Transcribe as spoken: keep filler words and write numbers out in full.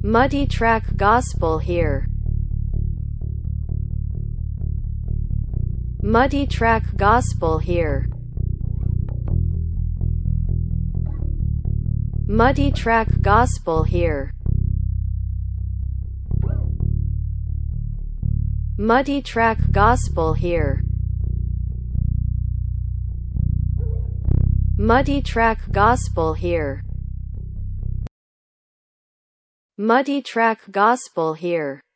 Muddy track gospel here. Muddy track gospel here. Muddy track gospel here. Muddy track gospel here. Muddy track gospel here. Muddy track gospel here.